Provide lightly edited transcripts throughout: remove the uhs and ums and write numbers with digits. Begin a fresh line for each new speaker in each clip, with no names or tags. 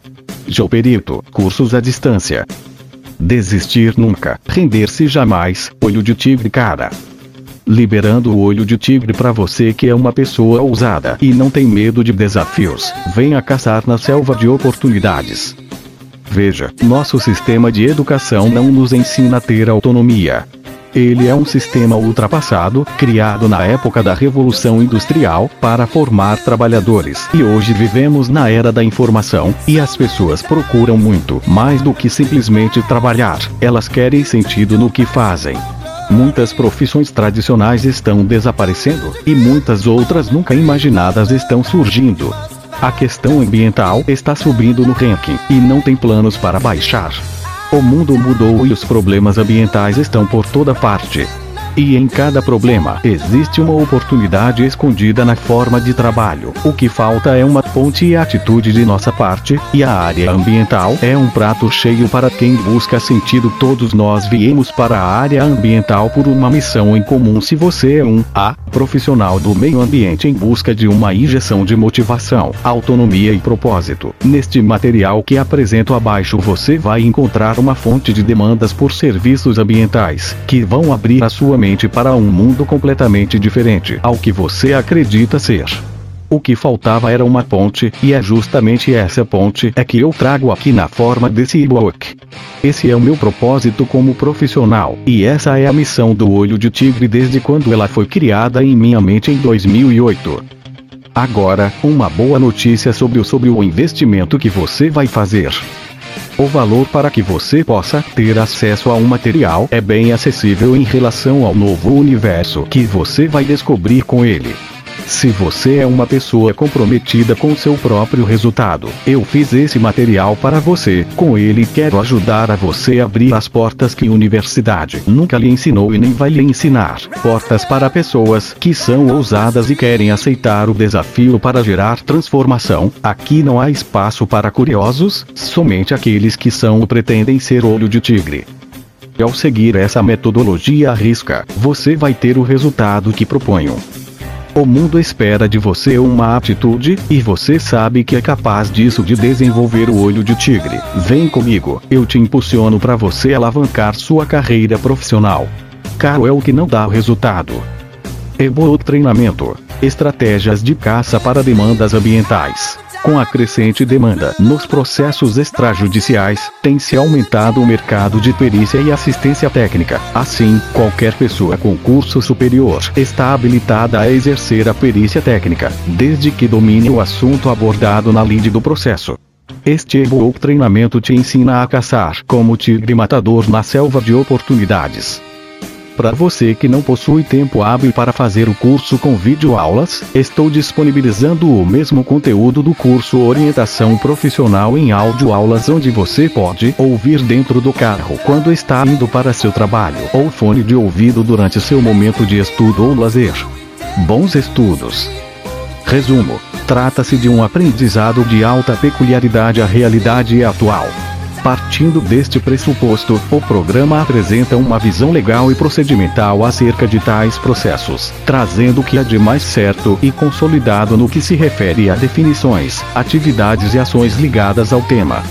Geoperito, cursos à distância. Desistir nunca, render-se jamais, olho de tigre cara. Liberando o olho de tigre para você que é uma pessoa ousada e não tem medo de desafios, venha caçar na selva de oportunidades. Veja, nosso sistema de educação não nos ensina a ter autonomia. Ele é um sistema ultrapassado, criado na época da Revolução Industrial, para formar trabalhadores. E hoje vivemos na era da informação, e as pessoas procuram muito mais do que simplesmente trabalhar. Elas querem sentido no que fazem. Muitas profissões tradicionais estão desaparecendo, e muitas outras nunca imaginadas estão surgindo. A questão ambiental está subindo no ranking, e não tem planos para baixar. O mundo mudou e os problemas ambientais estão por toda parte. E em cada problema, existe uma oportunidade escondida na forma de trabalho. O que falta é uma ponte e atitude de nossa parte, e a área ambiental é um prato cheio para quem busca sentido. Todos nós viemos para a área ambiental por uma missão em comum. Se você é um profissional do meio ambiente em busca de uma injeção de motivação, autonomia e propósito, neste material que apresento abaixo você vai encontrar uma fonte de demandas por serviços ambientais, que vão abrir a sua mente para um mundo completamente diferente ao que você acredita ser. O que faltava era uma ponte, e é justamente essa ponte que eu trago aqui na forma desse e-book. Esse é o meu propósito como profissional, e essa é a missão do Olho de Tigre desde quando ela foi criada em minha mente em 2008. Agora, uma boa notícia sobre o investimento que você vai fazer. O valor para que você possa ter acesso a um material é bem acessível em relação ao novo universo que você vai descobrir com ele. Se você é uma pessoa comprometida com seu próprio resultado, eu fiz esse material para você. Com ele quero ajudar a você a abrir as portas que a universidade nunca lhe ensinou e nem vai lhe ensinar. Portas para pessoas que são ousadas e querem aceitar o desafio para gerar transformação. Aqui não há espaço para curiosos, somente aqueles que são ou pretendem ser olho de tigre. Ao seguir essa metodologia à risca, você vai ter o resultado que proponho. O mundo espera de você uma atitude, e você sabe que é capaz disso de desenvolver o olho de tigre. Vem comigo, eu te impulsiono para você alavancar sua carreira profissional. Caro é o que não dá resultado. E-book treinamento. Estratégias de caça para demandas ambientais. Com a crescente demanda nos processos extrajudiciais, tem-se aumentado o mercado de perícia e assistência técnica. Assim, qualquer pessoa com curso superior está habilitada a exercer a perícia técnica, desde que domine o assunto abordado na lide do processo. Este e-book treinamento te ensina a caçar como tigre matador na selva de oportunidades. Para você que não possui tempo hábil para fazer o curso com videoaulas, estou disponibilizando o mesmo conteúdo do curso Orientação Profissional em Audioaulas, onde você pode ouvir dentro do carro quando está indo para seu trabalho, ou fone de ouvido durante seu momento de estudo ou lazer. Bons estudos! Resumo: trata-se de um aprendizado de alta peculiaridade. A realidade é atual. Partindo deste pressuposto, o programa apresenta uma visão legal e procedimental acerca de tais processos, trazendo o que há de mais certo e consolidado no que se refere a definições, atividades e ações ligadas ao tema.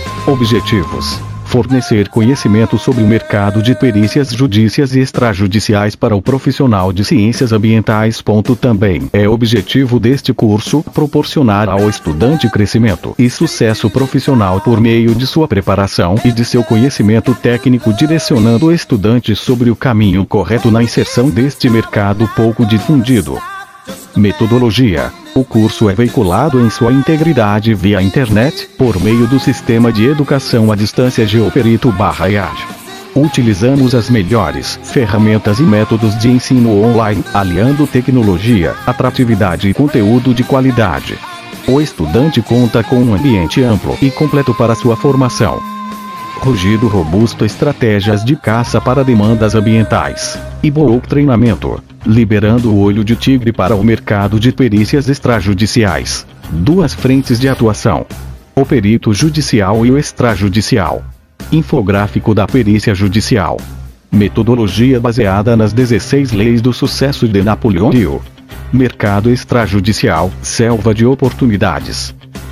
Objetivos: fornecer conhecimento sobre o mercado de perícias judiciais e extrajudiciais para o profissional de ciências ambientais. Também é objetivo deste curso proporcionar ao estudante crescimento e sucesso profissional por meio de sua preparação e de seu conhecimento técnico, direcionando o estudante sobre o caminho correto na inserção deste mercado pouco difundido. Metodologia: o curso é veiculado em sua integridade via internet, por meio do sistema de educação à distância Geoperito/EAD. Utilizamos as melhores ferramentas e métodos de ensino online, aliando tecnologia, atratividade e conteúdo de qualidade. O estudante conta com um ambiente amplo e completo para sua formação. Rugido robusto: estratégias de caça para demandas ambientais. E-book treinamento: liberando o olho de tigre para o mercado de perícias extrajudiciais. Duas frentes de atuação: o perito judicial e o extrajudicial. Infográfico da perícia judicial. Metodologia baseada nas 16 leis do sucesso de Napoleão Hill. Mercado extrajudicial, selva de oportunidades.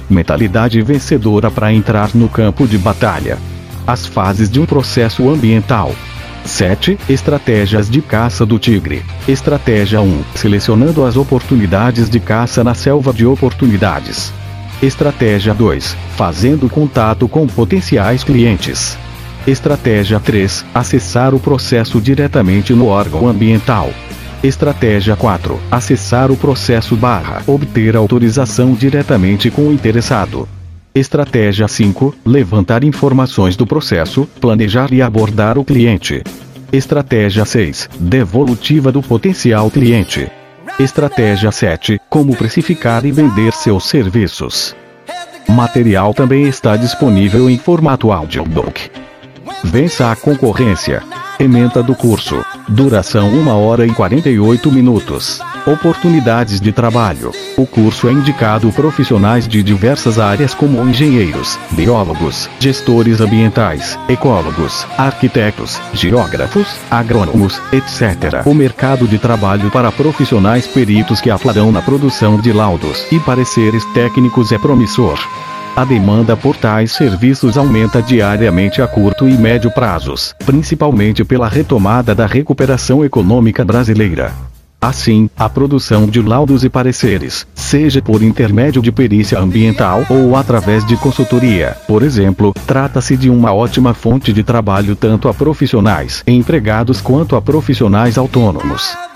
Mentalidade vencedora para entrar no campo de batalha. As fases de um processo ambiental. 7. Estratégias de caça do tigre. Estratégia 1. Selecionando as oportunidades de caça na selva de oportunidades. Estratégia 2. Fazendo contato com potenciais clientes. Estratégia 3. Acessar o processo diretamente no órgão ambiental. Estratégia 4. Acessar o processo / obter autorização diretamente com o interessado. Estratégia 5. Levantar informações do processo, planejar e abordar o cliente. Estratégia 6. Devolutiva do potencial cliente. Estratégia 7. Como precificar e vender seus serviços. Material também está disponível em formato audiobook. Vença a concorrência. Ementa do curso. Duração 1 hora e 48 minutos. Oportunidades de trabalho. O curso é indicado profissionais de diversas áreas como engenheiros, biólogos, gestores ambientais, ecólogos, arquitetos, geógrafos, agrônomos, etc. O mercado de trabalho para profissionais peritos que atuarão na produção de laudos e pareceres técnicos é promissor. A demanda por tais serviços aumenta diariamente a curto e médio prazos, principalmente pela retomada da recuperação econômica brasileira. Assim, a produção de laudos e pareceres, seja por intermédio de perícia ambiental ou através de consultoria, por exemplo, trata-se de uma ótima fonte de trabalho tanto a profissionais empregados quanto a profissionais autônomos.